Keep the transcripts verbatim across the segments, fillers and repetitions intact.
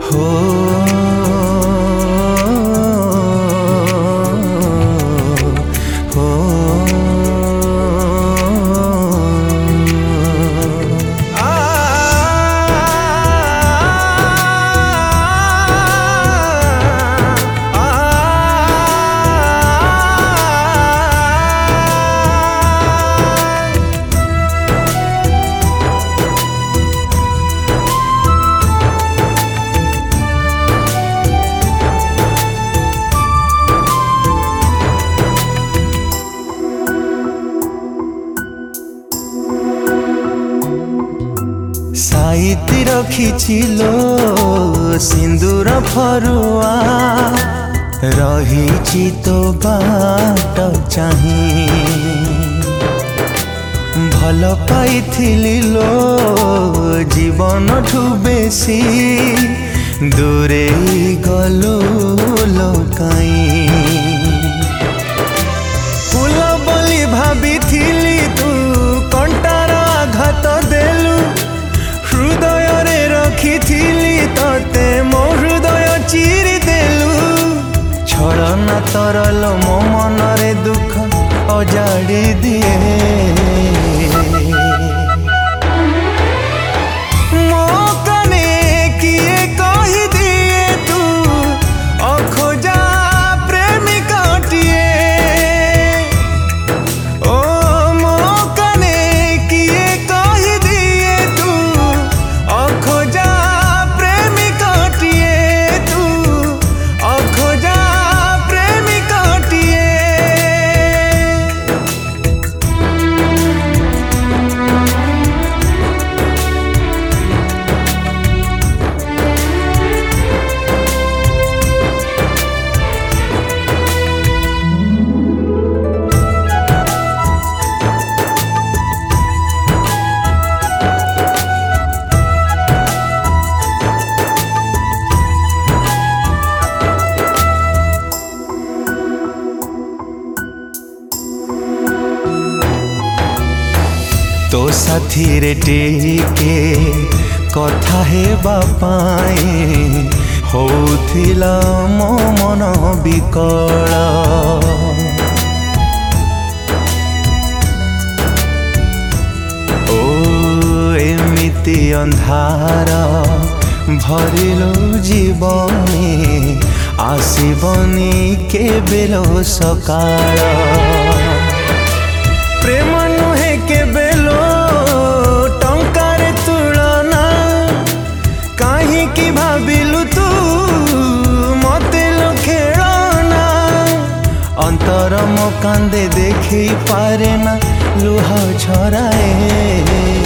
हो हो आ साइती रखिछिलो सिंदूर फरुआ रही तो बाट चाही भल पाइथिली लो जीवन ठू बेसी दूरे गलो लोकाई फूल बोली भाभी तू कंटार आघात देलु हृदय रे रखी तते मो हृदय चिरी देलु छलना तरल मो मन रे दुख अजाड़ी दिए मो कने किए कही दिए तू अखोजा प्रेमिकाटिए ओ मो कने किए कही दिए तू अखोजा प्रेमिकाटिए तू अखोजा प्रेमिकाटिए तो साथी रे टेके कथा हे बापाई होथिला मो मन विकल ओ एमिति अंधार भरिलो जीवनी आसीबनी केबेलो सकाळ प्रेम नुहे केबेलो टंकार तुलना कहीं की भाविलु तू मते लो खेलना अंतर मो कांदे देखी पारे ना लुह झराए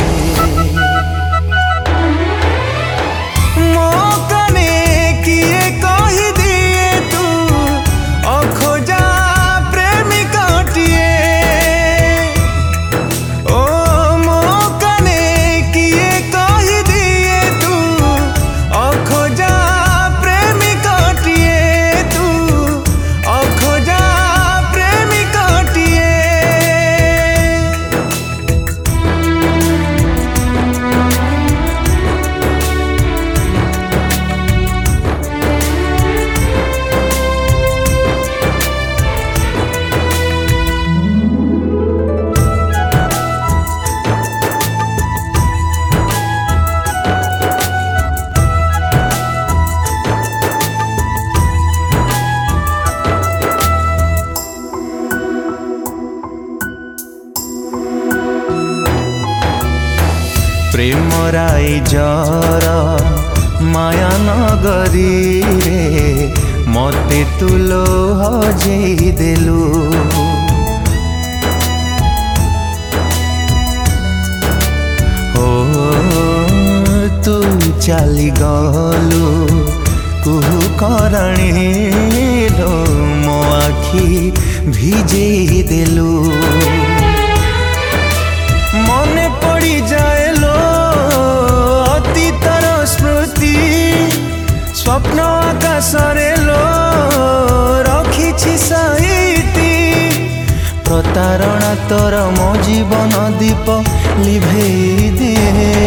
प्रेम राई जर माया नगरी रे मते तुलो हजेई देलु हो तू चली गलु कुहू करणी लो मो आखी भिजेई देलु मने पड़ी जाए लो अतीतर स्मृति स्वप्न आकाश रे लो रखी साइती प्रतारणा तोर मो जीवन दीप लिभेई दे।